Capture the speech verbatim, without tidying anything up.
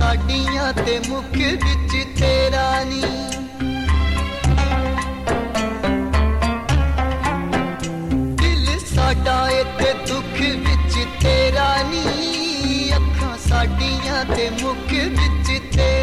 ਸਾਡੀਆਂ ਤੇ ਮੁਖ ਵਿੱਚ ਤੇਰਾ ਨੀ ਦਿਲ ਸਾਡਾ ਏ ਦੁੱਖ ਵਿੱਚ ਤੇਰਾ ਨੀ ਅੱਖਾਂ ਸਾਡੀਆਂ ਤੇ ਮੁਖ ਵਿੱਚ ਤੇਰਾ